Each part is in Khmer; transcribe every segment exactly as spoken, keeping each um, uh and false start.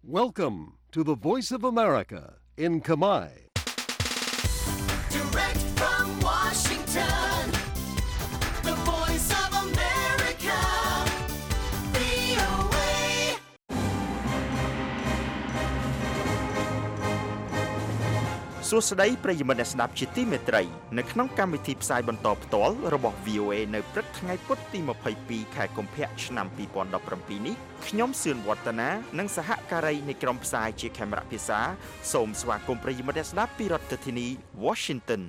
Welcome to the Voice of America in Khmer. Direct from Washington, the Voice of America, វី អូ เอសួស្តីប្រិយមិត្តអ្នកស្ដាប់ជាទីមេត្រីនៅក្នុងកម្មវិធីផ្សាយបន្តផ្ទាល់របស់ វី អូ เอ នៅព្រឹកថ្ងៃពុធទីยี่สิบสองខែកុម្ភៈឆ្នាំยี่สิบสิบเจ็ดនេះខ្ញុំសឿនវឌ្ឍនានិងសហការីនៃក្រុមផ្សាយជាខេមរៈភាសាសូមស្វាគមន៍ប្រិយមិត្តអ្នកស្ដាប់ពីរដ្ឋធានី Washington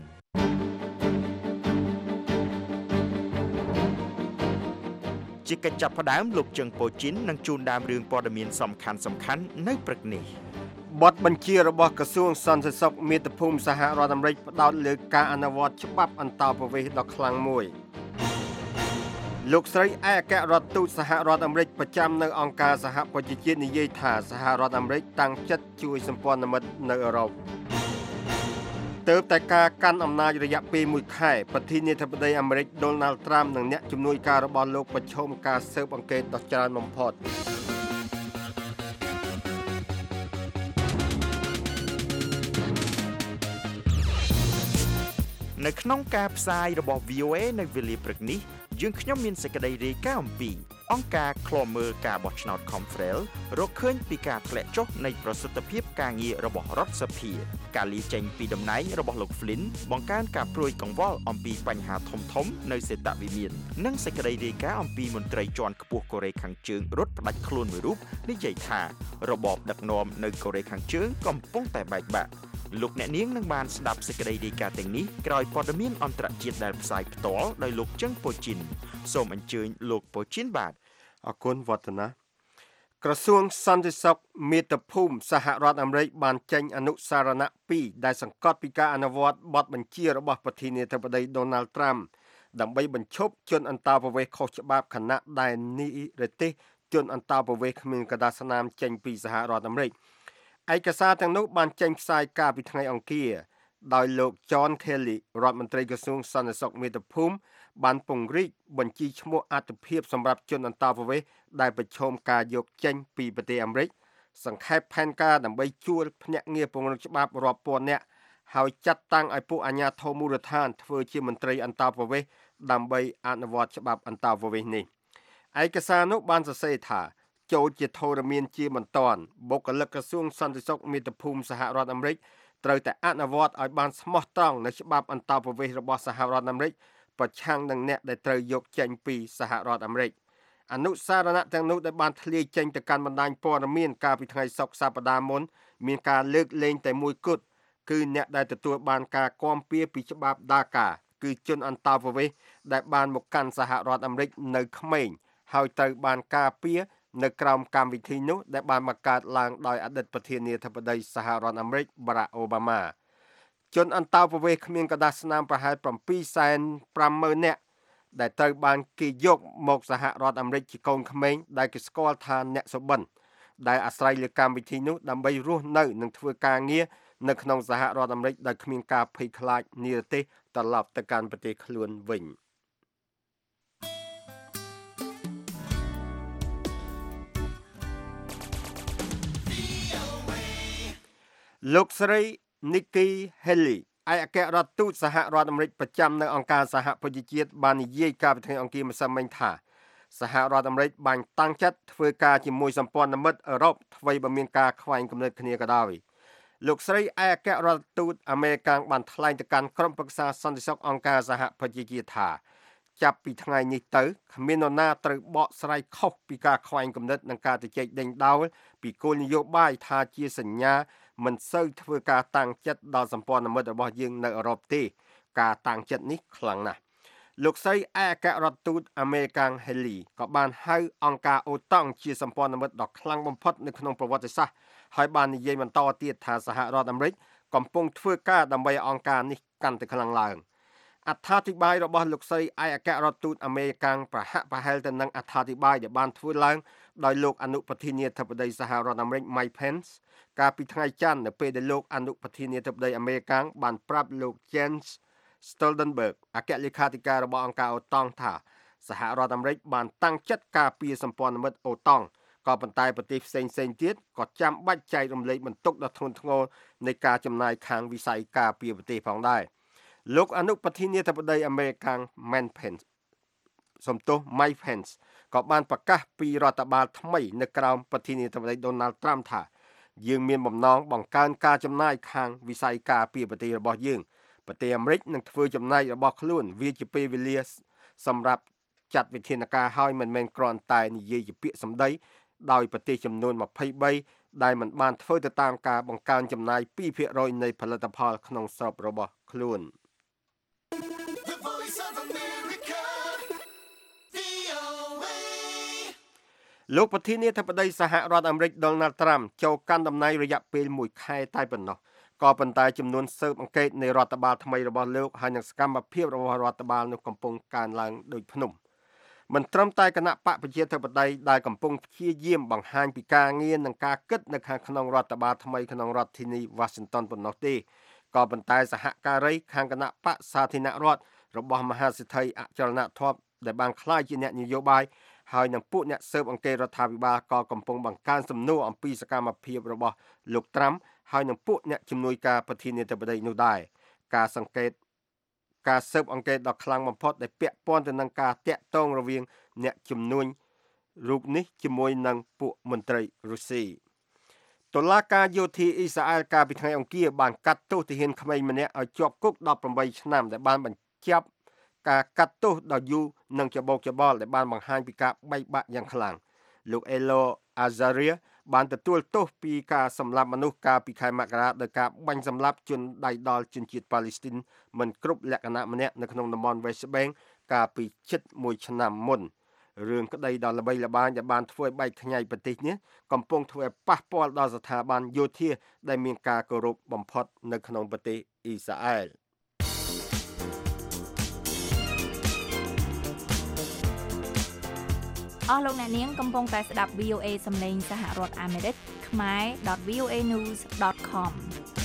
ជាកិច្ចចាប់ផ្ដើមលោកជឹងប៉ូជីននឹងជួនដើមរឿងព័ត៌មានសំខាន់សំខាន់នៅព្រឹកនេះបទបញ្ជារបស់ក្រសួងសន្តិសុខមាតុភូមិសហរដ្ឋអាមេរិកផ្ដោតលើការអនុវត្តច្បាប់អន្តោប្រវេសន៍ដ៏ខ្លាំងមួយលោកស្រីឯកអគ្គរដ្ឋទូតសហរដ្ឋអាមេរិកប្រចាំនៅអង្គការសហប្រជាជាតិនិយាយថាសហរដ្ឋអាមេរិកតាំងចិត្តជួយសម្ព័ន្ធមិត្តនៅអឺរ៉ុបទើបតែការកាន់អំណាចរយៈពេលមួយខែប្រធានាធិបតីអាមេរិក Donald Trump និងអ្នកជំនួយការរបស់លោកប្រឈមការស៊ើបអង្កេតដ៏ច្រើនបំផុតនៅក្នុងការផ្សាយរបស់ វី អូ เอ នៅវេលាព្រឹកនេះយើងខ្ញុំមានសេចក្តីរាយការណ៍អំពីអង្គការឃ្លាំមើលការបោះឆ្នោត Confrel រកឃើញពីការធ្លាក់ចុះនៃប្រសិទ្ធភាពការងាររបស់រដ្ឋសភាការលាចេញពីតំណែងរបស់លោក Flynn បង្កើនការព្រួយកង្វល់អំពីបញ្ហាធំធំនៅសេតវិមាននិងសេចក្តីរាយការណ៍អំពីមន្ត្រីជាន់ខ្ពស់កូរ៉េខាងជើងរត់ផ្ដាច់ខ្លួនមួយរូបនិយាយថារបបដឹកនាំនៅកូរ៉េខាងជើងកំពុងតែបែកបាក់លោកអ្នកនាងនឹងបានស្ដាប់សេចក្តីរាយការណ៍ទាំងនេះក្រោយព័ត៌មានអន្តរជាតិដែលផ្សាយផ្ទាល់ដោយលោកជឹងប៉ូជីនសូមអញ្ជើញលោកប៉ូជីនបាទអរគុណវឌ្ឍនាក្រសួងសន្តិសុខមាតុភូមិសហរដ្ឋអាមេរិកបានចេញអនុសារណៈពីរដែលសង្កត់ពីការអនុវត្តបទបញ្ជារបស់ប្រធានាធិបតី Donald Trump ដើម្បីបញ្ឈប់ជនអន្តោប្រវេសន៍ខុសច្បាប់ខណៈដែលនិរទេសជនអន្តោប្រវេសន៍គ្មានកាតាបស្នាមចេញពីសហរដ្ឋអាមេរិកឯកសារទាំងនោះបានចេញផ្សាយកាលពីថ្ងៃអង្គារដោយលោក John Kelly រដ្ឋមន្ត្រីក្រសួងសន្តិសុខមាតុភូមិបានពង្រីកបញ្ជីឈ្មោះអត្ថិភាពសម្រាប់ជនអន្តោប្រវេសន៍ដែលប្រឈមការយកចេញពីប្រទេសអាមេរិកសង្ខេបផែនការដើម្បីជួលភ្នាក់ងារពង្រឹងច្បាប់រាប់ពាន់នាក់ហើយចាត់តាំងឲ្យពួកអាជ្ញាធរមូលដ្ឋានធ្វើជាមន្ត្រីអន្តោប្រវេសន៍ដើម្បីអនុវត្តច្បាប់អន្តោប្រវេសន៍នេះឯកសារនោះបានសរសេរថាចូលជាធរមានជាបន្ទាន់បុគ្គលិកក្រសួងសន្តិសុខមាតុភូមិសហរដ្ឋអាមេរិកត្រូវតែអនុវត្តឲ្យបានស្មោះត្រង់នៅច្បាប់អន្តោប្រវេសន៍របស់សហរដ្ឋអាមេរិកប្រឆាំងនឹងអ្នកដែលត្រូវយកចេញពីសហរដ្ឋអាមេរិកអនុសារណៈទាំងនោះដែលបានធ្លាយចេញទៅកាន់បណ្ដាញព័ត៌មានកាលពីថ្ងៃសុក្រសប្តាហ៍មុនមានការលើកលែងតែមួយគត់គឺអ្នកដែលទទួលបានការគាំពៀពីច្បាប់ដាកាគឺជនអន្តោប្រវេសន៍ដែលបានមកកាន់សហរដ្ឋអាមេរិកនៅក្មេងហើយត្រូវបានការពារនៅក្រោមកម្មវិធីនោះដែលបានបង្កើតឡើងដោយអតីតប្រធានាធិបតីសហរដ្ឋអាមេរិក Barack Obama ជនអន្តោប្រវេសន៍គ្មានកាតាបស្នាមប្រហែលbảyសែនប្រាំម៉ឺននាក់ដែលត្រូវបានគេយកមកសហរដ្ឋអាមេរិកជាកូនក្មេងដែលគេស្គាល់ថាអ្នកសុបិនដែលអាស្រ័យលើកម្មវិធីនោះដើម្បីរស់នៅនិងធ្វើការងារនៅក្នុងសហរដ្ឋអាមេរិកដោយគ្មានការភ័យខ្លាចនិរទេសត្រឡប់ទៅកាន់ប្រទេសខ្លួនវិញលោកស្រី Nikki Haley ឯកអគ្គរដ្ឋទូតសហរដ្ឋអាមេរិកប្រចាំនៅអង្គការសហប្រជាជាតិបាននិយាយកាលពីថ្ងៃអង្គារម្សិលមិញថាសហរដ្ឋអាមេរិកបានតាំងចិត្តធ្វើការជាមួយសម្ព័ន្ធមិត្តអឺរ៉ុបថ្មីបើមានការខ្វែងគំនិតគ្នាក៏ដោយលោកស្រីឯកអគ្គរដ្ឋទូតអាមេរិកបានថ្លែងទៅកាន់ក្រុមប្រឹក្សាសន្តិសុខអង្គការសហប្រជាជាតិថាចាប់ពីថ្ងៃនេះទៅគ្មាននរណាត្រូវបកស្រាយខុសពីការខ្វែងគំនិតនិងការជជែកដេញដោលពីគោលនយោបាយថាជាសញ្ញាមិនសូវធ្វើការតាំងចិត្តដល់សម្ព័ន្ធមិត្តរបស់យើងនៅអឺរ៉ុបទេការតាំងចិត្តនេះខ្លាំងណាស់លោកស្រីឯកអគ្គរដ្ឋទូតអាមេរិក Haley ក៏បានហៅអង្គការអូតង់ជាសម្ព័ន្ធមិត្តដ៏ខ្លាំងបំផុតនៅក្នុងប្រវត្តិសាស្ត្រហើយបាននិយាយបន្តទៀតថាសហរដ្ឋអាមេរិកកំពុងធ្វើការដើម្បីឲ្យអង្គការនេះកាន់តែខ្លាំងឡើងអត្ថាធិប្បាយរបស់លោកស្រីឯកអគ្គរដ្ឋទូតអាមេរិកប្រហាក់ប្រហែលទៅនឹងអត្ថាធិប្បាយដែលបានធ្វើឡើងដោយលោកអនុប្រធានាធិបតីសហរដ្ឋអាមេរិក Mike Pence កាលពីថ្ងៃច័ន្ទនៅពេលដែលលោកអនុប្រធានាធិបតីអាមេរិកបានប្រាប់លោក Jens Stoltenberg អគ្គលេខាធិការរបស់អង្គការអូតង់ថាសហរដ្ឋអាមេរិកបានតាំងចិត្តការពារសម្ព័ន្ធមិត្តអូតង់ក៏ប៉ុន្តែប្រទេសផ្សេងៗទៀតក៏ចាំបាច់ចែករំលែកបន្ទុកដ៏ធ្ងន់ធ្ងរនៃការចំណាយខាងវិស័យការពារប្រទេសផងដែរលោកអនុប្រធានាធិបតីអាមេរិក Mike Pence សំទោស Mike Pence ក៏បានប្រកាសពីរដ្ឋបាលថ្មីនៅក្រោមប្រធានាធិបតី Donald Trump ថាយើងមានបំណងបង្កើនការចំណាយខាងវិស័យការពារប្រទេសរបស់យើងប្រទេសអាមេរិកនឹងធ្វើចំណាយរបស់ខ្លួនវាជាពេលវេលាសម្រាប់ចាត់វិធានការហើយមិនមែនគ្រាន់តែនិយាយជាពាក្យសម្ដីដោយប្រទេសចំនួនยี่สิบสามដែលមិនបានធ្វើទៅតាមការបង្កើនចំណាយtwo percentនៃផលិតផលក្នុងស្រុករបស់ខ្លួន The Voice of America, V O A លោកប្រធានាធិបតីសហរដ្ឋអាមេរិក Donald Trump ចូលកាន់តំណែងរយៈពេលមួយខែតែប៉ុណ្ណោះក៏ប៉ុន្តែចំនួនស៊ើបអង្កេតនៃរដ្ឋបាលថ្មីរបស់លោកហើយនឹងសកម្មភាពរបស់រដ្ឋបាលនោះកំពុងកើនឡើងដូចភ្នំមិនត្រឹមតែគណៈបកប្រជាធិបតេយ្យដែលកំពុងព្យាយាមបង្ហាញពីការងារនិងការគិតនៅខាងក្នុងរដ្ឋបាលថ្មីក្នុងរដ្ឋធានី Washington ប៉ុណ្ណោះទេក៏ប៉ុន្តែសហការីខាងគណៈបកសាធារណរដ្ឋរបស់មហាសេដ្ឋីអចលនទ្រព្យដែលបានក្លាយជាអ្នកនយោបាយហើយនឹងពួកអ្នកស៊ើបអង្កេតរដ្ឋាភិបាលក៏កំពុងបង្កើនសំណួរអំពីសកម្មភាពរបស់លោកត្រាំហើយនឹងពួកអ្នកជំនួយការប្រធានាធិបតីនោះដែរការសង្កេតការស៊ើបអង្កេតដ៏ខ្លាំងបំផុតដែលពាក់ព័ន្ធទៅនឹងការតាក់ទងរវាងអ្នកជំនួយរូបនេះជាមួយនឹងពួកមន្ត្រីរុស្ស៊ីតុលាការយោធាអ៊ីស្រាអែលកាលពីថ្ងៃអង្គារបានកាត់ទោសទាហានក្មេងម្នាក់ឲ្យជាប់គុកeighteenឆ្នាំដែលបានបញ្ចប់ការកាត់ទោសដ៏យូរនិងច្បោកច្បល់ដែលបានបង្ហាញពីការបែកបាក់យ៉ាងខ្លាំងលោក Elo Azaria បានទទួលទោសពីការសម្លាប់មនុស្សកាលពីខែមករាដោយការបាញ់សម្លាប់ជនដៃដល់ជនជាតិប៉ាឡេស្ទីនមិនគ្រប់លក្ខណៈម្នាក់នៅក្នុងតំបន់ West Bank កាលពីជិតមួយឆ្នាំមុនរឿងក្តីដ៏ល្បីល្បាញដែលបានធ្វើឲ្យបែកខ្ញែកប្រទេសនេះកំពុងធ្វើឲ្យប៉ះពាល់ដល់ស្ថាប័នយោធាដែលមានការគោរពបំផុតនៅក្នុងប្រទេសអ៊ីស្រាអែលអស់លោកអ្នកនាងកំពុងតែស្ដាប់ វី អូ เอ សំឡេងសហរដ្ឋអាមេរិកខ្មែរ ដត វី អូ เอ news ដត com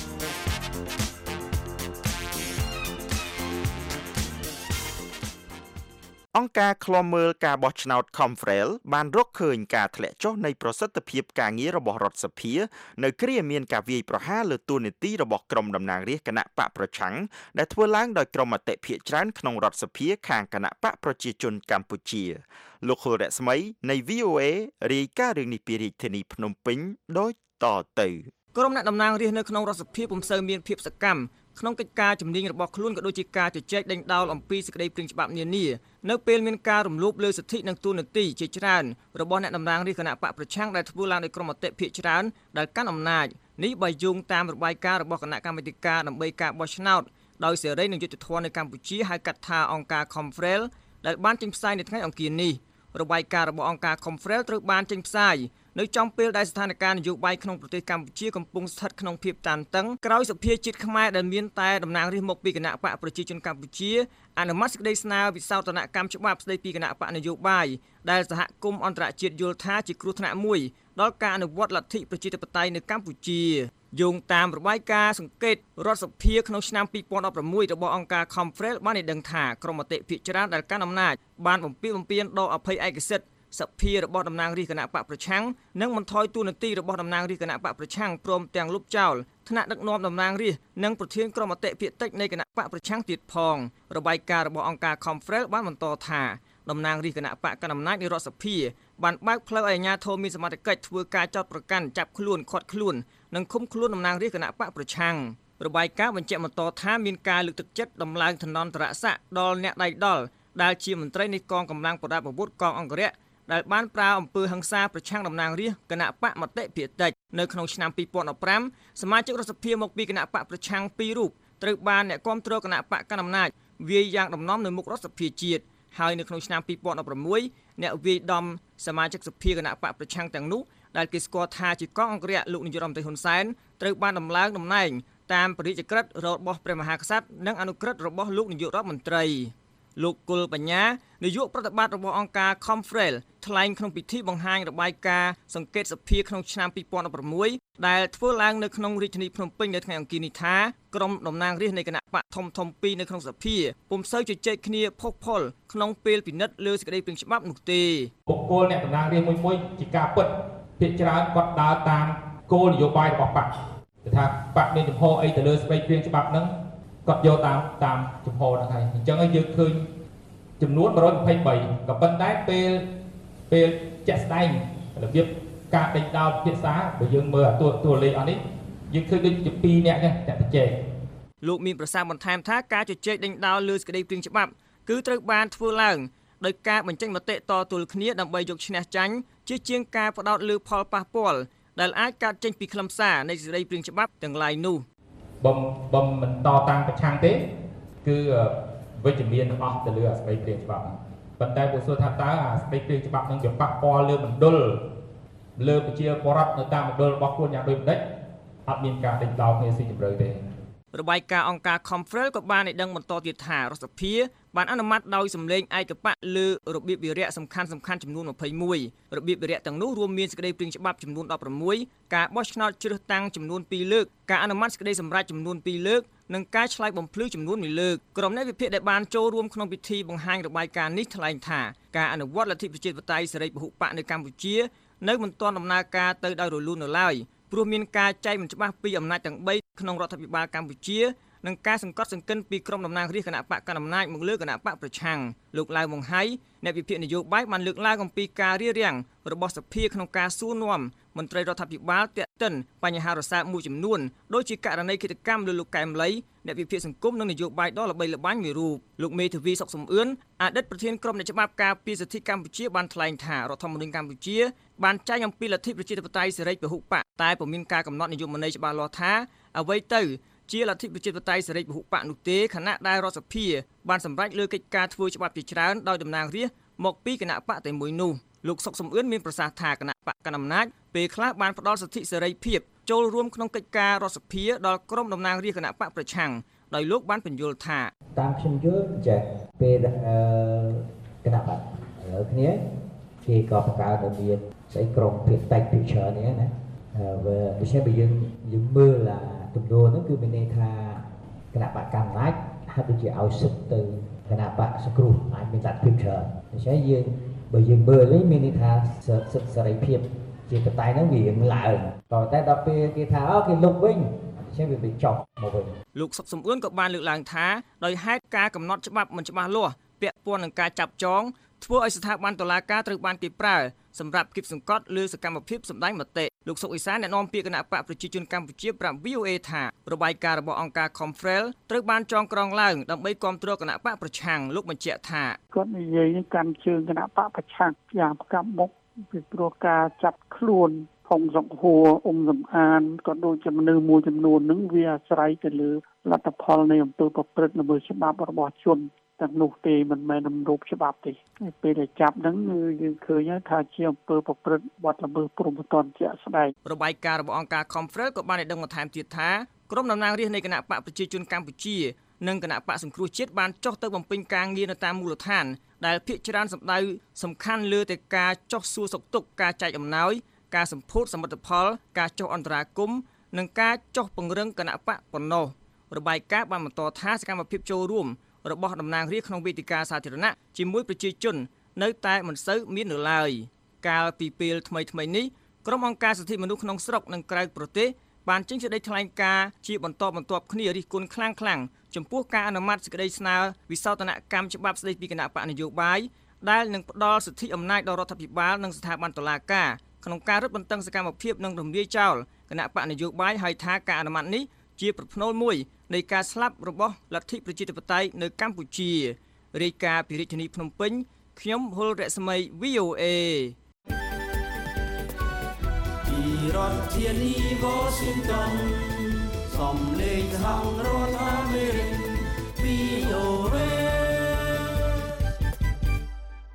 អង្គការឃ្លាំមើលការបោះឆ្នោត Confrel បានរកឃើញការធ្លាក់ចុះនៃប្រសិទ្ធភាពការងាររបស់រដ្ឋសភានៅគ្រាមានការវាយប្រហារលើតួនាទីរបស់ក្រុមតំណាងរាស្ត្រគណៈបកប្រឆាំងដែលធ្វើឡើងដោយក្រុមអតិភាគច្រើនក្នុងរដ្ឋសភាខាងគណៈបកប្រជាជនកម្ពុជាលោកខុលរស្មីនៃ វី អូ เอ រាយការណ៍រឿងនេះពីរាជធានីភ្នំពេញដូចតទៅក្រុមអ្នកតំណាងរាស្ត្រនៅក្នុងរដ្ឋសភាពុំសូវមានភាពសកម្មក្នុងកិច្ចការជំនាញរបស់ខ្លួនក៏ដូចជាការជជែកដេញដោលអំពីសេចក្តីព្រាងច្បាប់នានានៅពេលមានការរំលោភលើសិទ្ធិនិងទូនាទីជាច្រើនរបស់អ្នកតំណាងរាស្ត្រគណៈបកប្រឆាំងដែលធ្វើឡើងដោយក្រុមអតិភិជាច្រើនដែលកាន់អំណាចនេះបើយោងតាមរបាយការណ៍របស់គណៈកម្មាធិការដើម្បីការបោះឆ្នោតដោយសេរីនិងយុត្តិធម៌នៅកម្ពុជាហៅកាត់ថាអង្គការ Confrel ដែលបានចេញផ្សាយនៅថ្ងៃអង្គារនេះរបាយការណ៍របស់អង្គការ Confrel ត្រូវបានចេញផ្សាយនៅចំពេលដែលស្ថានភាពនយោបាយក្នុងប្រទេសកម្ពុជាកំពុងស្ថិតក្នុងភាពតានតឹងក្រោយសភាជាតិខ្មែរដែលមានតែតំណាងរាស្ត្រមកពីគណៈបកប្រជាជនកម្ពុជាអនុម័តសេចក្តីស្នើវិសោធនកម្មច្បាប់ស្តីពីគណៈបកនយោបាយដែលសហគមន៍អន្តរជាតិយល់ថាជាគ្រោះថ្នាក់មួយដល់ការអនុវត្តលទ្ធិប្រជាធិបតេយ្យនៅកម្ពុជាយោងតាមរបាយការណ៍សង្កេតរដ្ឋសភាក្នុងឆ្នាំtwo thousand sixteenរបស់អង្គការ Confrel បានឲ្យដឹងថាក្រុមអតិភិជាច្រើនដែលកាន់អំណាចបានបំពានបំពានដល់អភ័យឯកសិទ្ធិសភារបស់តំណាងរាស្ត្រគណៈបកប្រឆាំងនិងបន្ថយតួនាទីរបស់តំណាងរាស្ត្រគណៈបកប្រឆាំងព្រមទាំងលុបចោលថ្នាក់ដឹកនាំតំណាងរាស្ត្រនិងប្រធានក្រុមអតិភិតិចនៃគណៈបកប្រឆាំងទៀតផងរបាយការណ៍របស់អង្គការ Confrel បានបន្តថាតំណាងរាស្ត្រគណៈបកកណ្ដាលអំណាចនៃរដ្ឋសភាបានបើកផ្លូវឲ្យអាជ្ញាធរមានសមត្ថកិច្ចធ្វើការចោទប្រកាន់ចាប់ខ្លួនឃាត់ខ្លួននិងឃុំខ្លួនតំណាងរាស្ត្រគណៈបកប្រឆាំងរបាយការណ៍បញ្ជាក់បន្តថាមានការលើកទឹកចិត្តដំឡើងឋានន្តរស័ក្តិដល់អ្នកដៃដល់ដែលជាមន្ត្រីនៃកងកម្លាំងប្រដាប់អាវុធកងអង្គរៈដែលបានប្រើអំពើហិង្សាប្រឆាំងតំណាងរាស្ត្រគណៈបកមតិភាគតិចនៅក្នុងឆ្នាំtwo thousand fifteenសមាជិករដ្ឋសភាមកពីគណៈបកប្រឆាំងពីររូបត្រូវបានអ្នកគាំទ្រគណៈបកកណ្ដាលអំណាចវាយយ៉ាងដំណំនៅមុខរដ្ឋសភាជាតិហើយនៅក្នុងឆ្នាំtwo thousand sixteenអ្នកវាយដំសមាជិកសភាគណៈបកប្រឆាំងទាំងនោះដែលគេស្គាល់ថាជាកងអង្គរៈលោកនាយរដ្ឋមន្ត្រីហ៊ុនសែនត្រូវបានដំឡើងតំណែងតាមព្រះរាជក្រឹត្យរបស់ព្រះមហាក្សត្រនិងអនុក្រឹត្យរបស់លោកនាយករដ្ឋមន្ត្រីលោកគុលបញ្ញានាយកប្រតិបត្តិរបស់អង្គការ Confrel ថ្លែងក្នុងពិធីបង្ហាញរបាយការណ៍សង្កេតសភាក្នុងឆ្នាំពីរពាន់ដប់ប្រាំមួយដែលធ្វើឡើងនៅក្នុងរាជធានីភ្នំពេញនៅថ្ងៃអង្គារនេះថាក្រុមតំណាងរាស្ត្រនៃគណៈបកធំធំពីរនៅក្នុងសភាពុំសូវជជែកគ្នាផុសផុលក្នុងពេលពិនិត្យលើសេចក្តីព្រាងច្បាប់នោះទេបុគ្គលអ្នកតំណាងរាស្ត្រមួយមួយជាការពិតភាគច្រើនគាត់ដើរតាមគោលនយោបាយរបស់បកគឺថាបកមានចំហអីទៅលើស្តីព្រាងច្បាប់ហ្នឹងគាត់យកតាមតាមចំហហ្នឹងហើយអញ្ចឹងហើយយើងឃើញចំនួនone hundred twenty-threeក៏ប៉ុន្តែពេលពេលជាក់ស្ដែងរបៀបការដេញដោលភាសាបើយើងមើលអាតួតួលេខអស់នេះយើងឃើញដូចជាពីរនាក់ចឹងតែប្រជែកលោកមានប្រសាសន៍បន្ថែមថាការជជែកដេញដោលលើសេចក្តីព្រាងច្បាប់គឺត្រូវបានធ្វើឡើងដោយការបញ្ចេញមតិតទល់គ្នាដើម្បីយកឈ្នះចាញ់ជាជាងការផ្ដោតលើផលប៉ះពាល់ដែលអាចកើតចេញពីខ្លឹមសារនៃសេចក្តីព្រាងច្បាប់ទាំងឡាយនោះបំបំមិនតតាំងប្រឆាំងទេគឺវិជ្ជមានអស់ទៅលើអាស្ដីព្រាងច្បាប់ប៉ុន្តែបើសួរថាតើអាស្ដីព្រាងច្បាប់នឹងវាប៉ះពាល់លើមណ្ឌលលើប្រជាពលរដ្ឋនៅតាមមណ្ឌលរបស់ខ្លួនយ៉ាងដូចម្ដេចអត់មានការដេញដោលគ្នាស៊ីជម្រៅទេរបាយការណ៍អង្គការ Confrel ក៏បានឲ្យដឹងបន្តទៀតថារដ្ឋសភាបានអនុម័តដោយសម្លេងឯកបៈលើរបៀបវារៈសំខាន់សំខាន់ចំនួនtwenty-oneរបៀបវារៈទាំងនោះរួមមានសេចក្តីព្រាងច្បាប់ចំនួនsixteenការបោះឆ្នោតជ្រើសតាំងចំនួនtwoលើកការអនុម័តសេចក្តីសម្រេចចំនួនtwoលើកនិងការឆ្លើយបំភ្លឺចំនួនoneលើកក្រុមអ្នកវិភាគដែលបានចូលរួមក្នុងពិធីបង្ហាញរបាយការណ៍នេះថ្លែងថាការអនុវត្តលទ្ធិប្រជាធិបតេយ្យសេរីពហុបកនៅកម្ពុជានៅមិនទាន់ដំណើរការទៅដោយរលូននៅឡើយព្រោះមានការចែកមិនច្បាស់ពីអំណាចទាំងthreeក្នុងរដ្ឋាភិបាលកម្ពុជានិងការសង្កត់សង្កិនពីក្រុមតំណាងរាស្ត្រគណៈបកកណ្ដាលអំណាចមកលើគណៈបកប្រឆាំងលោកឡៅម៉ុងហៃអ្នកវិភាគនយោបាយបានលើកឡើងអំពីការរារាំងរបស់សភាក្នុងការសួរនាំមន្ត្រីរដ្ឋាភិបាលទាក់ទិនបញ្ហារសើបមួយចំនួនដូចជាករណីឃាតកម្មលើលោកកែមលីអ្នកវិភាគសង្គមនិងនយោបាយដ៏ល្បីល្បាញមួយរូបលោកមេធាវីសុកសំអឿនអតីតប្រធានក្រុមអ្នកច្បាប់ការពារសិទ្ធិកម្ពុជាបានថ្លែងថារដ្ឋធម្មនុញ្ញកម្ពុជាបានចែងអំពីលទ្ធិប្រជាធិបតេយ្យសេរីពហុបកតែពុំមានការកំណត់និយមន័យច្បាស់លាស់ថាអ្វីទៅជាលទ្ធិប្រជាធិបតេយ្យសេរីពហុបកនោះទេខណៈដែលរដ្ឋសភាបានសម្រេចលើកិច្ចការធ្វើច្បាប់ជាច្រើនដោយតំណាងរាស្ត្រមកពីគណៈបកតែមួយនោះលោកសុកសំអឿនមានប្រសាសន៍ថាគណៈបកកណ្ដាលអំណាចពេលខ្លះបានផ្ដល់សិទ្ធិសេរីភាពចូលរួមក្នុងកិច្ចការរដ្ឋសភាដល់ក្រុមតំណាងរាស្ត្រគណៈបកប្រឆាំងដោយលោកបានបញ្យល់ថាតាមខ្ញុំយល់ចា៎ពេលគណៈបកឥឡូវគ្នាគេក៏បង្កើតឲ្យមានស្អីក្រុមភាគតិចភាគច្រើននេះណាបើដូច្នេះបើយើងយើងមើលទំនោរហ្នឹងគឺមានន័យថាគណៈបកកម្មាធិការហាក់ដូចជាឲ្យសិទ្ធទៅគណៈបកសង្គ្រោះអាចមានលទ្ធភាពច្រើនដូច្នេះយើងបើយើងមើលនេះមានន័យថាសិទ្ធិសេរីភាពជាបតៃហ្នឹងវាឡើងក៏តែដល់ពេលគេថាអូគេលុបវិញដូច្នេះវាចប់មកវិញលោកសុកសំអឿនក៏បានលើកឡើងថាដោយហេតុការកំណត់ច្បាប់មិនច្បាស់លាស់ពាក់ព័ន្ធនឹងការចាប់ចងធ្វើឲ្យស្ថាប័នតុលាការត្រូវបានគេប្រើសម្រាប់គៀបសង្កត់លើសកម្មភាពសម្ដែងមតិលោកសុកអេសានអ្នកនាំពាក្យគណៈបកប្រជាជនកម្ពុជាប្រាប់ V O A ថារបាយការណ៍របស់អង្គការ Confrel ត្រូវបានចងក្រងឡើងដើម្បីគាំទ្រគណៈបកប្រឆាំងលោកបញ្ជាក់ថាគាត់និយាយកាន់ជើងគណៈបកប្រឆាំងយ៉ាងផ្កាប់មុខពីព្រោះការចាប់ខ្លួនហុងសុកហួរអ៊ុំសំអានក៏ដូចជាមនុស្សមួយចំនួននឹងវាអាស្រ័យទៅលើលទ្ធផលនៃអំពើប្រព្រឹត្តល្មើសច្បាប់របស់ជនទាំងនោះទេមិនមែនរំលោភច្បាប់ទេពេលដែលចាប់ហ្នឹងយើងឃើញថាជាអំពើប្រព្រឹត្តបទល្មើសព្រហ្មទណ្ឌជាក់ស្ដែងរបាយការណ៍របស់អង្គការ Confrel ក៏បានឲ្យដឹងបន្ថែមទៀតថាក្រុមតំណាងរាស្ត្រនៃគណៈបកប្រជាជនកម្ពុជានិងគណៈបកសង្គ្រោះជាតិបានចុះទៅបំពេញការងារនៅតាមមូលដ្ឋានដែលភាគច្រើនសម្ដៅសំខាន់លើតែការចុះសួរសុខទុក្ខការចែកអំណោយការសម្ពោធសមិទ្ធផលការចុះអន្តរាគមន៍និងការចុះពង្រឹងគណៈបកប៉ុណ្ណោះរបាយការណ៍បានបន្តថាសកម្មភាពចូលរួមរបស់តំណាងរាស្ត្រក្នុងវេទិកាសាធារណៈជាមួយប្រជាជននៅតែមិនសូវមាននៅឡើយកាលពីពេលថ្មីៗនេះក្រុមអង្គការសិទ្ធិមនុស្សក្នុងស្រុកនិងក្រៅប្រទេសបានចេញសេចក្តីថ្លែងការណ៍ជាបន្តបន្ទាប់គ្នារិះគន់ខ្លាំងៗចំពោះការអនុម័តសេចក្តីស្នើវិសោធនកម្មច្បាប់ស្តីពីគណៈបកនយោបាយដែលនឹងផ្ដល់សិទ្ធិអំណាចដល់រដ្ឋាភិបាលនិងស្ថាប័នតុលាការក្នុងការរឹតបន្តឹងសកម្មភាពនិងរំលាយចោលគណៈបកនយោបាយហើយថាការអនុម័តនេះជាប្រផ្នូលមួយនៃការស្លាប់របស់លទ្ធិប្រជាធិបតេយ្យនៅកម្ពុជារាយការណ៍ពីរាជធានីភ្នំពេញខ្ញុំហុលរស្មី V O A ពីរដ្ឋធានី Washington សំឡេងសហរដ្ឋអាមេរិក V O A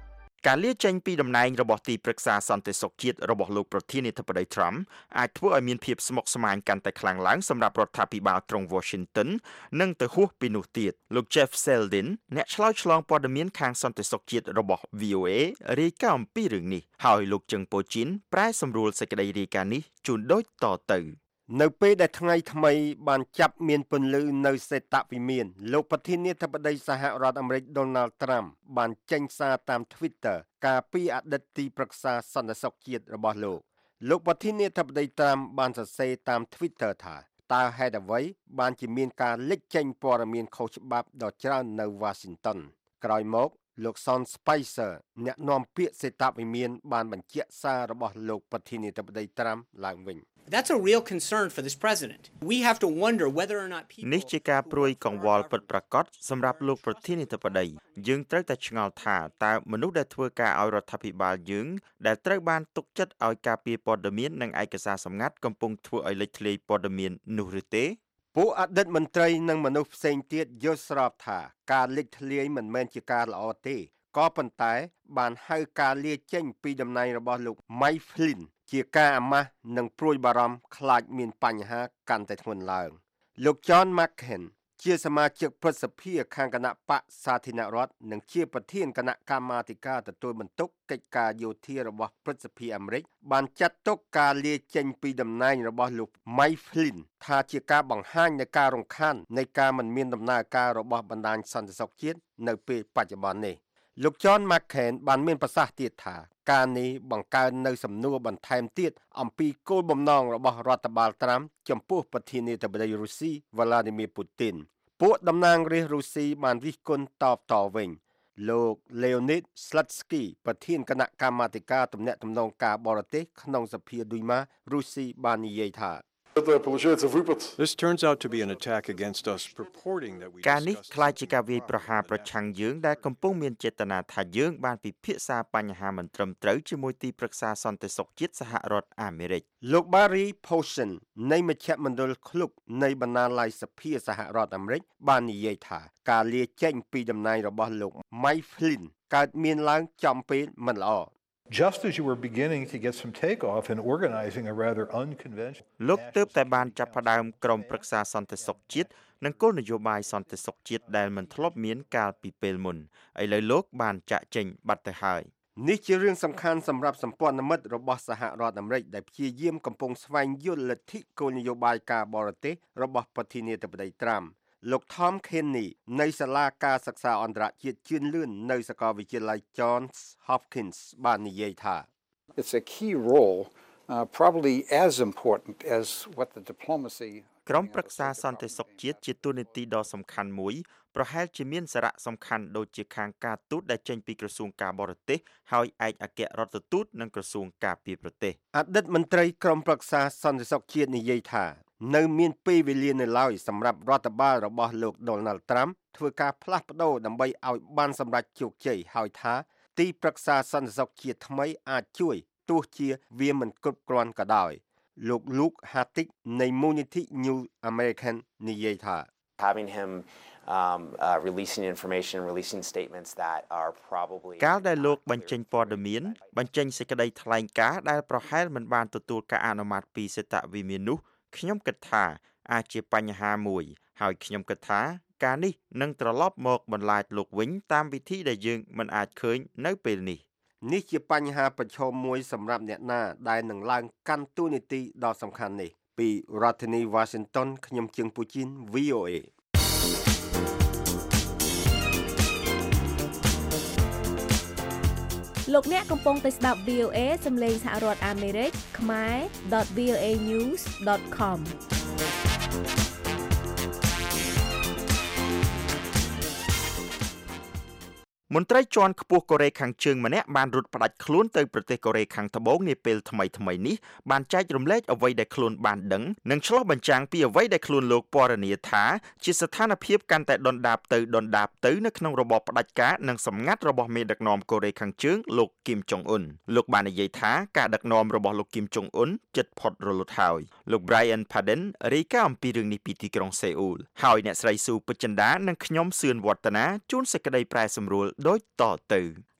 ការលាចេញពីតំណែងរបស់ទីប្រឹក្សាសន្តិសុខជាតិរបស់លោកប្រធានាធិបតី Trump អាចធ្វើឲ្យមានភាពស្មុគស្មាញកាន់តែខ្លាំងឡើងសម្រាប់រដ្ឋាភិបាលក្រុង Washington និងទៅហួសពីនោះទៀតលោក Jeff Zeldin អ្នកឆ្លើយឆ្លងព័ត៌មានខាងសន្តិសុខជាតិរបស់ V O A រាយការណ៍អំពីរឿងនេះហើយលោកជឹងប៉ូជីនប្រែសម្រួលសេចក្តីរាយការណ៍នេះជូនដូចតទៅនៅពេលដែលថ្ងៃថ្មីបានចាប់មានពន្លឺនៅសេតវិមានលោកប្រធានាធិបតីសហរដ្ឋអាមេរិក Donald Trump បានចេញសារតាម Twitter ការពីអតីតទីប្រឹក្សាសន្តិសុខជាតិរបស់លោកលោកប្រធានាធិបតី Trump បានសរសេរតាម Twitter ថាតើហេតុអ្វីបានជាមានការលេចចេញព័ត៌មានខុសច្បាប់ដ៏ច្រើននៅ Washington ក្រោយមកលោក Sean Spicer អ្នកនាំពាក្យសេតវិមានបានបញ្ជាក់សាររបស់លោកប្រធានាធិបតី Trump ឡើងវិញ That's a real concern for this president. We have to wonder whether or not people នេះជាការព្រួយកង្វល់ពិតប្រាកដសម្រាប់លោកប្រធានាធិបតីយើងត្រូវតែឆ្ងល់ថាតើមនុស្សដែលធ្វើការឲ្យរដ្ឋាភិបាលយើងដែលត្រូវបានទុកចិត្តឲ្យការពារព័ត៌មាននិងឯកសារសម្ងាត់កំពុងធ្វើឲ្យលេចធ្លាយព័ត៌មាននោះឬទេពួកអតីតមន្ត្រីនិងមនុស្សផ្សេងទៀតយល់ស្របថាការលេចធ្លាយមិនមែនជាការល្អទេក៏ប៉ុន្តែបានហៅការលាចេញពីតំណែងរបស់លោក Mike Flynn ជាការអាម៉ាស់និងព្រួយបារម្ភខ្លាចមានបញ្ហាកាន់តែធ្ងន់ឡើងលោក John McCain ជាសមាជិកព្រឹទ្ធសភាខាងគណៈបកសាធារណរដ្ឋនិងជាប្រធានគណៈកម្មាធិការទទួលបន្ទុកកិច្ចការយោធារបស់ព្រឹទ្ធសភាអាមេរិកបានចាត់ទុកការលាចេញពីតំណែងរបស់លោក Mike Flynn ថាជាការបង្ហាញនៃការរំខាននៃការមិនមានដំណើរការរបស់បណ្ដាញសន្តិសុខជាតិនៅពេលបច្ចុប្បន្ននេះលោក John McCain បានមានប្រសាសន៍ទៀតថាការនេះបង្កើននៅសំណួរបន្ថែមទៀតអំពីគោលបំណងរបស់រដ្ឋបាលត្រាំចំពោះប្រធានាធិបតីរុស្ស៊ី Vladimir Putin ពួកតំណាងរាស្ត្ររុស្ស៊ីបានរិះគន់តបតវិញលោក Leonid Slutsky ប្រធានគណៈកម្មាធិការទំនាក់ទំនងការបរទេសក្នុងសភាឌុយម៉ារុស្ស៊ីបាននិយាយថា This turns out to be an attack against us purporting that we ការនេះคล้ายជាការវាយប្រហារប្រឆាំងយើងដែលកំពុងមានចេតនាថាយើងបានពិភាក្សាបញ្ហាមិនត្រឹមត្រូវជាមួយទីប្រឹក្សាសន្តិសុខជាតិសហរដ្ឋអាមេរិកលោក Barry Posen នៃមជ្ឈមណ្ឌលឃ្លុកនៃបណ្ណាល័យសភាសហរដ្ឋអាមេរិកបាននិយាយថាការលាចេញពីតំណែងរបស់លោក Mike Flynn កើតមានឡើងចំពេលមិនល្អ Just as you were beginning to get some takeoff in organizing a rather unconventional លោកទើបតែបានចាប់ផ្ដើមក្រុមប្រឹក្សាសន្តិសុខជាតិនិងគោលនយោបាយសន្តិសុខជាតិដែលមិនធ្លាប់មានកាលពីពេលមុនឥឡូវលោកបានចាក់ចេញបាត់ទៅហើយនេះជារឿងសំខាន់សម្រាប់សម្ព័ន្ធមិត្តរបស់សហរដ្ឋអាមេរិកដែលព្យាយាមកំពុងស្វែងយល់លទ្ធិគោលនយោបាយការបរទេសរបស់ប្រធានាធិបតីត្រាំលោក Tom Kenny នៃសាលាការសិក្សាអន្តរជាតិជឿនលឿននៅសាកលវិទ្យាល័យ Johns Hopkins បាននិយាយថា It's a key role uh, probably as important as what the diplomacy ក្រុមប្រឹក្សាសន្តិសុខជាតិជាតួនាទីដ៏សំខាន់មួយប្រហែលជាមានសារៈសំខាន់ដូចជាខាងការទូតដែលចេញពីក្រសួងការបរទេសហើយឯកអគ្គរដ្ឋទូតនិងក្រសួងការពារប្រទេសអតីតមន្ត្រីក្រុមប្រឹក្សាសន្តិសុខជាតិនិយាយថានៅមានពេលវេលានៅឡើយសម្រាប់រដ្ឋបាលរបស់លោក Donald Trump ធ្វើការផ្លាស់ប្ដូរដើម្បីឲ្យបានសម្រេចជោគជ័យហើយថាទីប្រឹក្សាសន្តិសុខជាតិថ្មីអាចជួយទោះជាវាមិនគ្រប់គ្រាន់ក៏ដោយលោក Luke Hattick នៃមូលនិធិ New American និយាយថា Having him um uh, releasing information releasing statements that are probably កាលដែលលោកបញ្ចេញព័ត៌មានបញ្ចេញសេចក្តីថ្លែងការណ៍ដែលប្រហែលមិនបានទទួលការអនុម័តពីសេតវិមាននោះខ្ញុំគិតថាអាចជាបញ្ហាមួយហើយខ្ញុំគិតថាការនេះនឹងត្រឡប់មកបន្លាចលោកវិញតាមវិធីដែលយើងមិនអាចឃើញនៅពេលនេះនេះជាបញ្ហាប្រឈមមួយសម្រាប់អ្នកណាដែលនឹងឡើងកាន់តួនាទីដ៏សំខាន់នេះពីរដ្ឋធានី Washington ខ្ញុំជឹងពូជីន V O A លោកអ្នកកំពុងតែស្ដាប់ V O A សំឡេងសហរដ្ឋអាមេរិកខ្មែរ dot v o a news dot com មន្ត្រីជាន់ខ្ពស់កូរ៉េខាងជើងម្នាក់បានរត់ផ្ដាច់ខ្លួនទៅប្រទេសកូរ៉េខាងត្បូងនាពេលថ្មីថ្មីនេះបានចែករំលែកអ្វីដែលខ្លួនបានដឹងនិងឆ្លុះបញ្ចាំងពីអ្វីដែលខ្លួនលោកពណ៌នាថាជាស្ថានភាពកាន់តែដុនដាបទៅដុនដាបទៅនៅក្នុងរបបផ្ដាច់ការនិងសម្ងាត់របស់មេដឹកនាំកូរ៉េខាងជើងលោកគីមចុងអ៊ុនលោកបាននិយាយថាការដឹកនាំរបស់លោកគីមចុងអ៊ុនជិតផុតរលត់ហើយលោក Brian Padden រាយការណ៍អំពីរឿងនេះពីទីក្រុងសេអ៊ូលហើយអ្នកស្រីស៊ូពេជ្រចិន្តានិងខ្ញុំសឿនវឌ្ឍនាជួនសេចក្តីប្រែសម្រួលដូចតទៅ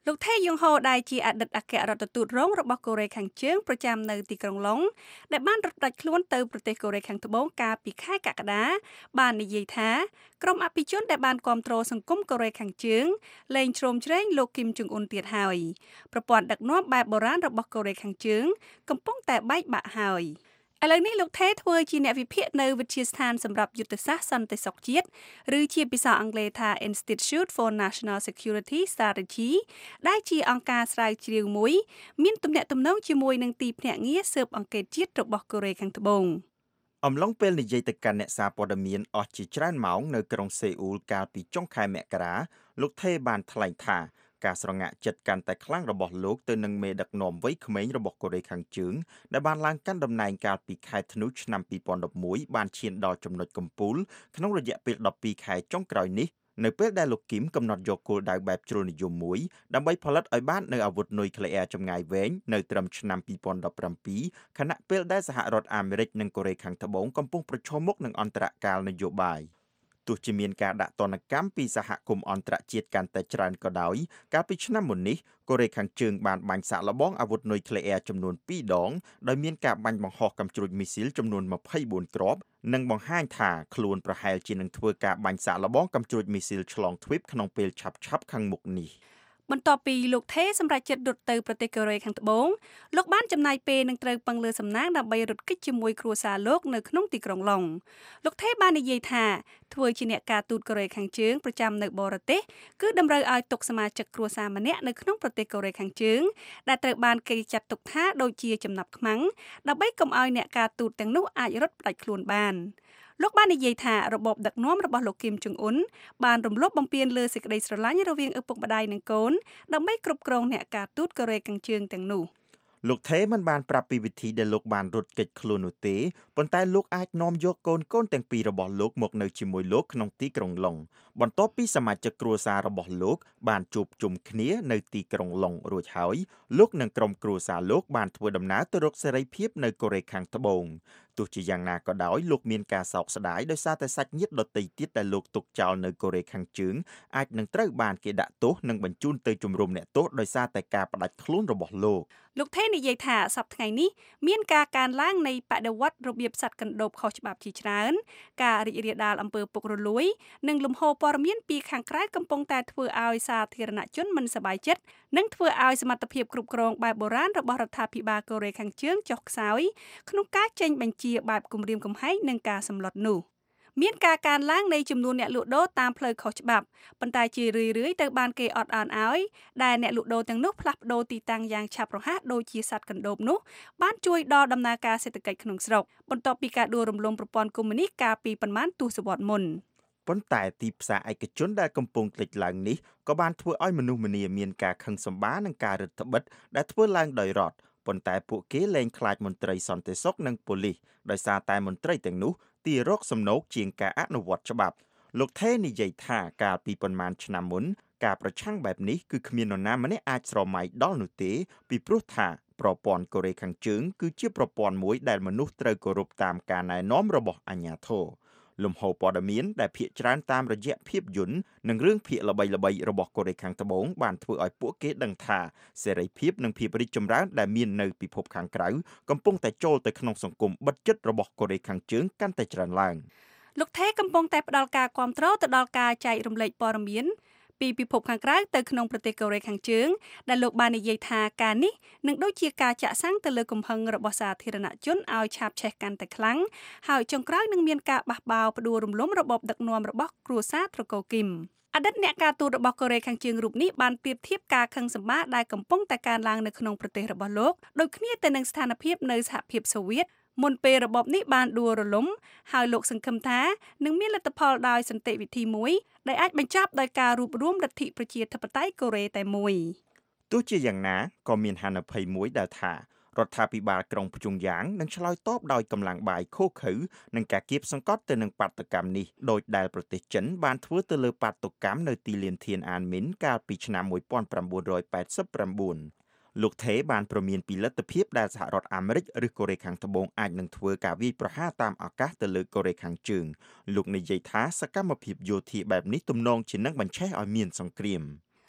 លោកថេយងហូដែលជាអតីតអគ្គរដ្ឋទូតរងរបស់កូរ៉េខាងជើងប្រចាំនៅទីក្រុងឡុងដែលបានរត់ដាច់ខ្លួនទៅប្រទេសកូរ៉េខាងត្បូងកាលពីខែកក្កដាបាននិយាយថាក្រុមអភិជនដែលបានគាំទ្រសង្គមកូរ៉េខាងជើងលែងជ្រោមជ្រែងលោកគីមចុងអ៊ុនទៀតហើយប្រព័ន្ធដឹកនាំបែបបុរាណរបស់កូរ៉េខាងជើងកំពុងតែបែកបាក់ហើយឥឡូវនេះលោកថេធ្វើជាអ្នកវិភាគនៅវិទ្យាស្ថានសម្រាប់យុទ្ធសាស្ត្រសន្តិសុខជាតិឬជាភាសាអង់គ្លេសថា Institute for National Security Strategy ដែលជាអង្គការស្រាវជ្រាវមួយមានទំនាក់ទំនងជាមួយនឹងទីភ្នាក់ងារស៊ើបអង្កេតជាតិរបស់កូរ៉េខាងត្បូងអំឡុងពេលនិយាយទៅកាន់អ្នកសារព័ត៌មានអស់ជាច្រើនម៉ោងនៅក្រុងសេអ៊ូលកាលពីចុងខែមករាលោកថេបានថ្លែងថាការស្រងាក់ចិត្តកាន់តែខ្លាំងរបស់លោកទៅនឹងមេដឹកនាំវ័យក្មេងរបស់កូរ៉េខាងជើងដែលបានឡើងកាន់តំណែងកាលពីខែធ្នូឆ្នាំពីរពាន់ដប់មួយបានឈានដល់ចំណុចកំពូលក្នុងរយៈពេលដប់ពីរខែចុងក្រោយនេះនៅពេលដែលលោកគីមកំណត់យកគោលដៅបែបជ្រុលនិយមមួយដើម្បីផលិតឲ្យបាននូវអាវុធនុយក្លេអ៊ែរចម្ងាយវែងនៅត្រឹមឆ្នាំពីរពាន់ដប់ប្រាំពីរខណៈពេលដែលសហរដ្ឋអាមេរិកនិងកូរ៉េខាងត្បូងកំពុងប្រឈមមុខនឹងអន្តរកាលនយោបាយទោះជាមានការដាក់ទណ្ឌកម្មពីសហគមន៍អន្តរជាតិកាន់តែច្រើនក៏ដោយកាលពីឆ្នាំមុននេះកូរ៉េខាងជើងបានបាញ់សាកល្បងអាវុធនុយក្លេអ៊ែរចំនួនពីរដងដោយមានការបាញ់បង្ហោះកាំជ្រួចមីស៊ីលចំនួនម្ភៃបួនគ្រាប់និងបង្ហាញថាខ្លួនប្រហែលជានឹងធ្វើការបាញ់សាកល្បងកាំជ្រួចមីស៊ីលឆ្លងទ្វីបក្នុងពេលឆាប់ៗខាងមុខនេះបន្ទាប់ពីលោកថេសម្រាប់ចិត្តរត់ទៅប្រទេសកូរ៉េខាងត្បូងលោកបានចំណាយពេលនឹងត្រូវពឹងលើសំណាងដើម្បីរត់គេចជាមួយគ្រួសារលោកនៅក្នុងទីក្រុងឡុងលោកថេបាននិយាយថាធ្វើជាអ្នកការទូតកូរ៉េខាងជើងប្រចាំនៅបរទេសគឺតម្រូវឲ្យទុកសមាជិកគ្រួសារម្នាក់នៅក្នុងប្រទេសកូរ៉េខាងជើងដែលត្រូវបានគេចាត់ទុកថាដូចជាចំណាប់ខ្មាំងដើម្បីកុំឲ្យអ្នកការទូតទាំងនោះអាចរត់ផ្ដាច់ខ្លួនបានលោកបាននិយាយថារបបដឹកនាំរបស់លោកគីមចុងអ៊ុនបានរំលោភបំពានលើសេចក្តីស្រឡាញ់រវាងឪពុកម្ដាយនិងកូនដើម្បីគ្រប់គ្រងអ្នកការទូតកូរ៉េខាងជើងទាំងនោះលោកថេមិនបានប្រាប់ពីវិធីដែលលោកបានរត់គេចខ្លួននោះទេប៉ុន្តែលោកអាចនាំយកកូនកូនទាំងពីររបស់លោកមកនៅជាមួយលោកក្នុងទីក្រុងឡុងបន្ទាប់ពីសមាជិកគ្រួសាររបស់លោកបានជួបជុំគ្នានៅទីក្រុងឡុងរួចហើយលោកនិងក្រុមគ្រួសារលោកបានធ្វើដំណើរទៅរកសេរីភាពនៅកូរ៉េខាងត្បូងទោះជាយ៉ាងណាក៏ដោយលោកមានការសោកស្ដាយដោយសារតែសាច់ញាតិដទៃទៀតដែលលោកទុកចោលនៅកូរ៉េខាងជើងអាចនឹងត្រូវបានគេដាក់ទោសនិងបញ្ជូនទៅជំរំអ្នកទោសដោយសារតែការផ្ដាច់ខ្លួនរបស់លោកលោកថេនិយាយថាសប្តាហ៍ថ្ងៃនេះមានការកើនឡើងនៃបដិវត្តរបៀបសត្វកណ្ដូបខុសច្បាប់ជាច្រើនការរីករាលដាលអំពើពុករលួយនិងលំហូរព័ត៌មានពីខាងក្រៅកំពុងតែធ្វើឲ្យសាធារណជនមិនសប្បាយចិត្តនិងធ្វើឲ្យសមត្ថភាពគ្រប់គ្រងបែបបុរាណរបស់រដ្ឋាភិបាលកូរ៉េខាងជើងចុះខ្សោយក្នុងការចេញបញ្ជាបែបគំរាមកំហែងនិងការសម្លុតនោះមានការកើនឡើងនៃចំនួនអ្នកលក់ដូរតាមផ្លូវខុសច្បាប់ប៉ុន្តែជារឿយៗទៅបានគេអត់ឱនឲ្យដែលអ្នកលក់ដូរទាំងនោះផ្លាស់ប្ដូរទីតាំងយ៉ាងឆាប់រហ័សដូចជាសត្វកណ្ដូបនោះបានជួយដល់ដំណើរការសេដ្ឋកិច្ចក្នុងស្រុកបន្ទាប់ពីការដួលរំលំប្រព័ន្ធកុម្មុយនីសកាលពីប៉ុន្មានទសវត្សរ៍មុនប៉ុន្តែទីផ្សារឯកជនដែលកំពុងលេចឡើងនេះក៏បានធ្វើឲ្យមនុស្សម្នាមានការខឹងសម្បារនិងការរឹតបន្តឹងដែលធ្វើឡើងដោយរដ្ឋប៉ុន្តែពួកគេលែងខ្លាចមន្ត្រីសន្តិសុខនិងប៉ូលីសដោយសារតែមន្ត្រីទាំងនោះទីរកសំណូកជាងការអនុវត្តច្បាប់លោកថេនិយាយថាកាលពីប៉ុន្មានឆ្នាំមុនការប្រឆាំងបែបនេះគឺគ្មាននរណាម្នាក់អាចស្រមៃដល់នោះទេពីព្រោះថាប្រព័ន្ធកូរ៉េខាងជើងគឺជាប្រព័ន្ធមួយដែលមនុស្សត្រូវគោរពតាមការណែនាំរបស់អាជ្ញាធរលំហូរព័ត៌មានដែលភាគច្រើនតាមរយៈភាពយន្តនិងរឿងភាគល្បីៗរបស់កូរ៉េខាងត្បូងបានធ្វើឲ្យពួកគេដឹងថាសេរីភាពនិងភាពរីកចម្រើនដែលមាននៅពិភពខាងក្រៅកំពុងតែចូលទៅក្នុងសង្គមបិទជិតរបស់កូរ៉េខាងជើងកាន់តែច្រើនឡើងលោកថេកំពុងតែផ្ដល់ការគាំទ្រទៅដល់ការចែករំលែកព័ត៌មានពីពិភពខាងក្រៅទៅក្នុងប្រទេសកូរ៉េខាងជើងដែលលោកបាននិយាយថាការនេះនឹងដូចជាការចាក់សាំងទៅលើកំហឹងរបស់សាធារណជនឲ្យឆាបឆេះកាន់តែខ្លាំងហើយចុងក្រោយនឹងមានការបះបោរផ្ដួលរំលំរបបដឹកនាំរបស់គ្រួសារត្រកូលគីមអតីតអ្នកការទូតរបស់កូរ៉េខាងជើងរូបនេះបានប្រៀបធៀបការខឹងសម្បារដែលកំពុងតែកើនឡើងនៅក្នុងប្រទេសរបស់លោកដូចគ្នាទៅនឹងស្ថានភាពនៅសហភាពសូវៀតមុនពេលរបបនេះបានដួលរលំហើយលោកសង្ឃឹមថានឹងមានលទ្ធផលដោយសន្តិវិធីមួយដែលអាចបញ្ចប់ដោយការរួបរวมលទ្ធិប្រជាធិបតេយ្យកូរ៉េតែមួយទោះជាយ៉ាងណាក៏មានហានិភ័យមួយដែលថារដ្ឋាភិបាលក្រុងព្យុងយ៉ាងនឹងឆ្លើយតបដោយកម្លាំងបាយឃោឃៅនិងការគៀបសង្កត់ទៅនឹងបាតុកម្មនេះដោយដែលប្រទេសចិនបានធ្វើទៅលើបាតុកម្មនៅទីលានធានអានមីនកាលពីឆ្នាំmột nghìn chín trăm tám mươi chínលោកថេបានប្រមានពីលទ្ធភាពដែលសហរដ្ឋអាមេរិកឬកូរ៉េខាងត្បូងអាចនឹងធ្វើការវាយប្រហារតាមអាកាសទៅលើកូរ៉េខាងជើងលោកនិយាយថាសកម្មភាពយោធាបែបនេះទំនងជានឹងបញ្ឆេះឲ្យមានសង្គ្រាម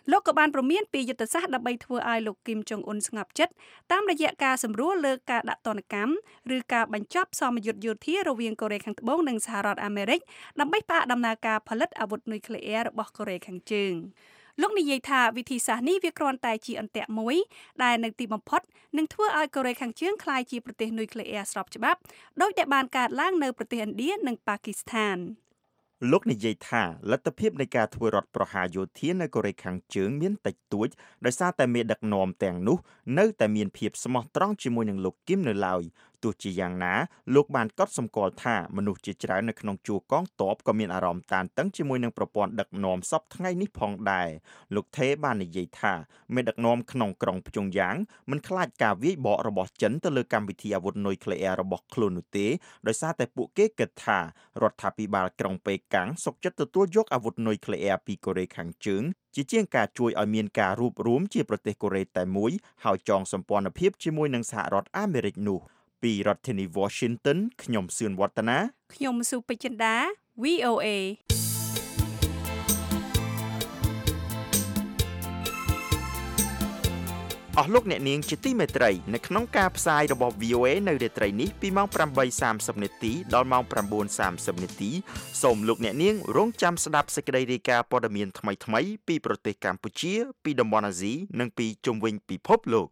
លោកក៏បានព្រមានពីយុទ្ធសាស្ត្រដើម្បីធ្វើឲ្យលោកគីមចុងអ៊ុនស្ងប់ចិត្តតាមរយៈការសម្រួលលើការដាក់ទណ្ឌកម្មឬការបញ្ចប់សមយុទ្ធយោធារវាងកូរ៉េខាងត្បូងនិងសហរដ្ឋអាមេរិកដើម្បីផ្អាកដំណើរការផលិតអាវុធនុយក្លេអ៊ែររបស់កូរ៉េខាងជើងលោកនិយាយថាវិធីសាស្ត្រនេះវាគ្រាន់តែជាអន្ទាក់មួយដែលនៅទីបំផុតនឹងធ្វើឲ្យកូរ៉េខាងជើងក្លាយជាប្រទេសនុយក្លេអ៊ែរស្របច្បាប់ដោយដែលបានកើតឡើងនៅប្រទេសឥណ្ឌានិងប៉ាគីស្ថានលោកនិយាយថាលទ្ធភាពនៃការធ្វើរដ្ឋប្រហារយោធានៅកូរ៉េខាងជើងមានតិចតួចដោយសារតែមេដឹកនាំទាំងនោះនៅតែមានភាពស្មោះត្រង់ជាមួយនឹងលោកគីមនៅឡើយទោះជាយ៉ាងណាលោកបានកត់សម្គាល់ថាមនុស្សជាច្រើននៅក្នុងជួរកងទ័ពក៏មានអារម្មណ៍តានតឹងជាមួយនឹងប្រព័ន្ធដឹកនាំសពថ្ងៃនេះផងដែរលោកថេបាននិយាយថាមេដឹកនាំក្នុងក្រុងព្យុងយ៉ាងមិនខ្លាចការវាយបករបស់ចិនទៅលើកម្មវិធីអាវុធនុយក្លេអ៊ែររបស់ខ្លួននោះទេដោយសារតែពួកគេគិតថារដ្ឋាភិបាលក្រុងប៉េកាំងសុខចិត្តទទួលយកអាវុធនុយក្លេអ៊ែរពីកូរ៉េខាងជើងជាជាងការជួយឲ្យមានការរួបរวมជាប្រទេសកូរ៉េតែមួយហើយចងសម្ព័ន្ធភាពជាមួយនឹងសហរដ្ឋអាមេរិកនោះពីរដ្ឋធានី Washington ខ្ញុំសឿនវឌ្ឍនាខ្ញុំសុពេជ្ជន្តា វី អូ เอអស់លោកអ្នកនាងជាទីមេត្រីនៅក្នុងការផ្សាយរបស់ វី អូ เอ នៅរាត្រីនេះពីម៉ោង ប្រាំបីសាមសិប នាទីដល់ម៉ោង ប្រាំបួនសាមសិប នាទីសូមលោកអ្នកនាងរងចាំស្ដាប់សេចក្តីរាយការណ៍ព័ត៌មានថ្មីៗពីប្រទេសកម្ពុជាពីតំបន់អាស៊ីនិងពីជុំវិញពិភពលោក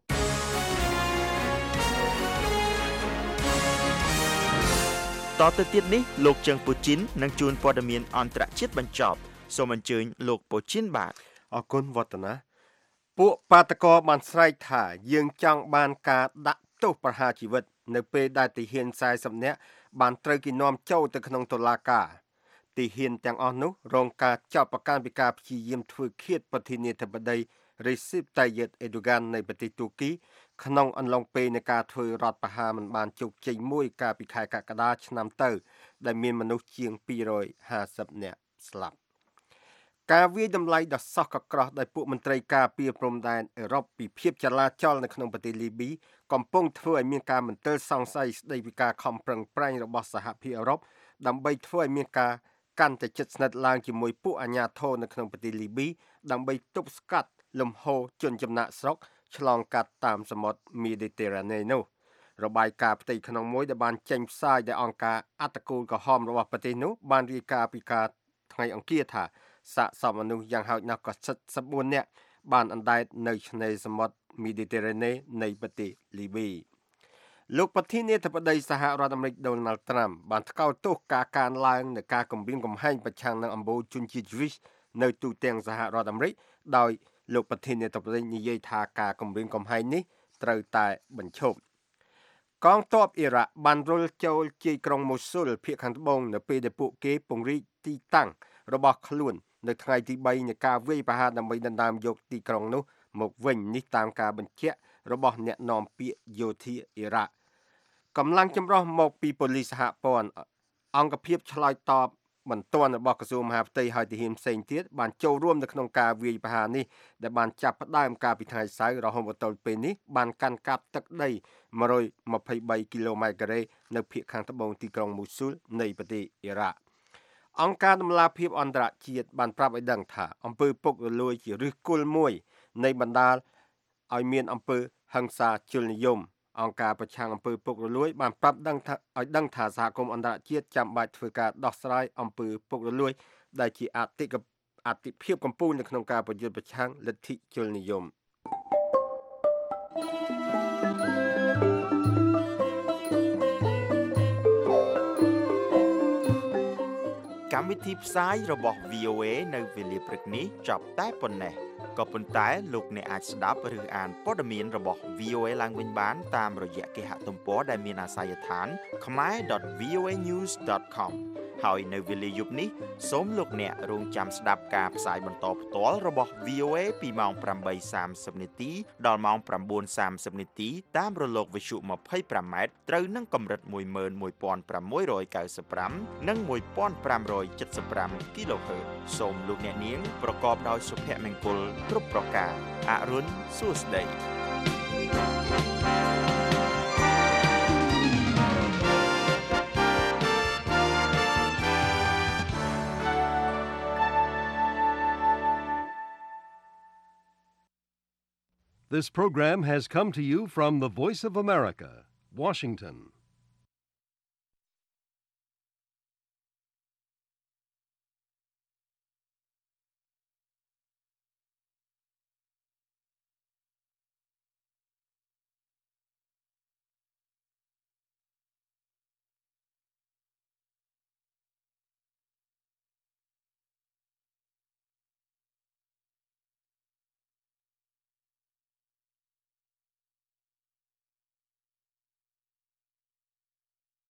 តទៅទៀតនេះលោកជើងពូជីននឹងជួនព័ត៌មានអន្តរជាតិបញ្ចប់សូមអញ្ជើញលោកពូជីនបាទអរគុណវឌ្ឍនាពួកបាតកោបានស្រែកថាយើងចង់បានការដាក់ទោសប្រហារជីវិតនៅពេលដែលទាហានសែសិបនាក់បានត្រូវគេនាំចូលទៅក្នុងតុលាការទាហានទាំងអស់នោះរងការចាប់ប្រកាន់ពីការព្យាយាមធ្វើឃាតប្រធានាធិបតីRecep Tayyip Erdogan នៃប្រទេសទូគីក្នុងអំឡុងពេលនៃការធ្វើរដ្ឋប្រហារមិនបានជោគជ័យមួយកាលពីខែកក្កដាឆ្នាំទៅដែលមានមនុស្សជាងពីររយហាសិបនាក់ស្លាប់ការវាយតម្លៃដ៏សោះកក្រោះដោយពួកមន្ត្រីការពារព្រំដែនអឺរ៉ុបពីភាពចលាចលនៅក្នុងប្រទេសលីប៊ីកំពុងធ្វើឲ្យមានការមន្ទិលសង្ស័យស្ដីពីការខំប្រឹងប្រែងរបស់សហភាពអឺរ៉ុបដើម្បីធ្វើឲ្យមានការកាន់តែជិតស្និទ្ធឡើងជាមួយពួកអាជ្ញាធរនៅក្នុងប្រទេសលីប៊ីដើម្បីទប់ស្កាត់លំហូរជនចំណាក់ស្រុកឆ្លងកាត់តាមសមុទ្រមេឌីទែរ៉ាណេនោះរបាយការណ៍ផ្ទៃក្នុងមួយដែលបានចេញផ្សាយដោយអង្គការអត្តកូលក្រហមរបស់ប្រទេសនោះបានរាយការណ៍ពីការថ្ងៃអង្គារថាសាកសពមនុស្សយ៉ាងហោចណាស់ក៏សិបបួននាក់បានអណ្ដែតនៅឆ្នេរសមុទ្រមេឌីទែរ៉ាណេនៃប្រទេសលីប៊ីលោកប្រធានាធិបតីសហរដ្ឋអាមេរិក Donald Trump បានថ្កោលទោសការកើនឡើងនៃការគំរាមកំហែងប្រឆាំងនឹងអំបូរជនជាតិយូរីសនៅទូទាំងសហរដ្ឋអាមេរិកដោយលោកប្រធានាធិបតីនិយាយថាការគំរាមកំហែងនេះត្រូវតែបញ្ឈប់កងទ័ពអ៊ីរ៉ាក់បានរុលចូលជាយក្រុងម៉ូស៊ុលភាគខាងត្បូងនៅពេលដែលពួកគេពង្រីកទីតាំងរបស់ខ្លួននៅថ្ងៃទីបីនៃការវាយប្រហារដើម្បីដណ្ដើមយកទីក្រុងនោះមកវិញនេះតាមការបញ្ជាក់របស់អ្នកនាំពាក្យយោធាអ៊ីរ៉ាក់កម្លាំងចម្រុះមកពីប៉ូលីសសហព័ន្ធអង្គភាពឆ្លើយតបបន្ទាន់របស់ក្រសួងមហាផ្ទៃហើយទាហានផ្សេងទៀតបានចូលរួមនៅក្នុងការវាយប្រហារនេះដែលបានចាប់ផ្ដើមកាលពីថ្ងៃសៅរ៍រហូតដល់ពេលនេះបានកាន់កាប់ទឹកដីមួយរយម្ភៃបីគីឡូម៉ែត្រការ៉េនៅភាគខាងត្បូងទីក្រុងម៉ូស៊ុលនៃប្រទេសអ៊ីរ៉ាក់អង្គការដំឡាភិបអន្តរជាតិបានប្រាប់ឲ្យដឹងថាអំពើពុករលួយជាឫសគល់មួយនៃបណ្ដាលឲ្យមានអំពើហិង្សាជលនិយមអង្គការប្រឆាំងអំពើពុករលួយបានប្រាប់ដឹងថាឲ្យដឹងថាសហគមន៍អន្តរជាតិចាំបាច់ធ្វើការដោះស្រាយអំពើពុករលួយដែលជាអតិកអតិភិបកំពូលនៅក្នុងការប្រយុទ្ធប្រឆាំងលទ្ធិជលនិយមកម្មវិធីផ្សាយរបស់ វី អូ เอ នៅវេលាព្រឹកនេះចប់តែប៉ុណ្ណេះក៏ប៉ុន្តែលោកអ្នកអាចស្ដាប់ឬអានព័ត៌មានរបស់ វី អូ เอ ឡើងវិញបានតាមរយៈគេហទំព័រដែលមានអាសយដ្ឋាន khmer dot v o a news dot com ហើយនៅវេលាយប់នេះសូមលោកអ្នករងចាំស្ដាប់ការផ្សាយបន្តផ្ទាល់របស់ វី អូ เอ ពីម៉ោង ប្រាំបីសាមសិប នាទីដល់ម៉ោង ប្រាំបួនសាមសិប នាទីតាមរលកវិទ្យុ ម្ភៃប្រាំម៉ែត្រត្រូវនឹងកម្រិត មួយម៉ឺនមួយពាន់ប្រាំមួយរយកៅសិបប្រាំ និង មួយពាន់ប្រាំរយចិតសិបប្រាំ គីឡូហឺតសូមលោកអ្នកនាងប្រកបដោយសុភមង្គលគ្រប់ប្រការអរុនសួស្តី This program has come to you from the Voice of America, Washington.